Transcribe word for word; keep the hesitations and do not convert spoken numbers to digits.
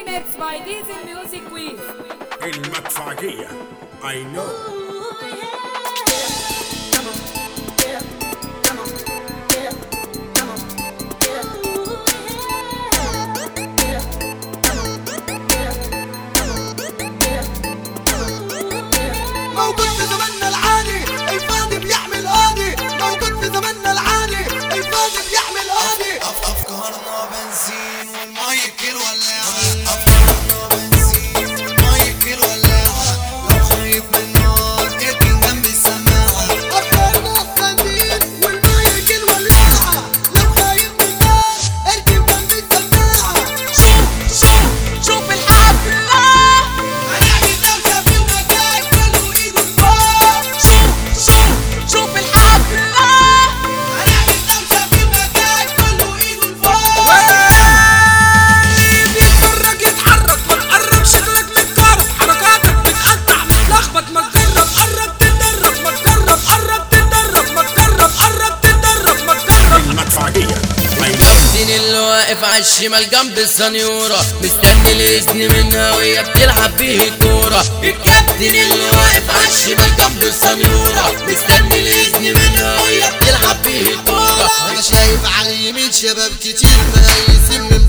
Remix by Diesel Music Quiz. المدفعية I know. موجود في زماننا العالي الفاضي بيعمل قاضي، موجود في زماننا العالي الفاضي بيعمل قاضي. أفكارنا بنزين والمايك الولاعة، أفكارنا بنزين والمايك الولاعة، لو خايف من النار اركن جنب السماعة. أفكارنا بنزين والمايك الولاعة، لو خايف من النار اركن جنب السماعة. شوف شوف شوف الحفلة هنعمل دوشة في المكان كله إيده لفوق. شوف شوف شوف الحفلة هنعمل دوشة في المكان كله إيده لفوق. بيتفرج يتحرك ما تقرب شكلك متكرر، حركاتك بتقطع متلخبط ما تجرب قرب تتدرب ما تجرب قرب تتدرب ما تجرب قرب تتدرب ما تجرب. المدفعية I know. الكابتن اللي واقف على الشمال جنب السنيورة مستني الإذن منها وهي بتلعب بيه الكورة. الكابتن اللي واقف على الشمال جنب السنيورة مستني الإذن منها وهي بتلعب بيه الكورة. أنا شايف على اليمين شباب كتير مهيسين من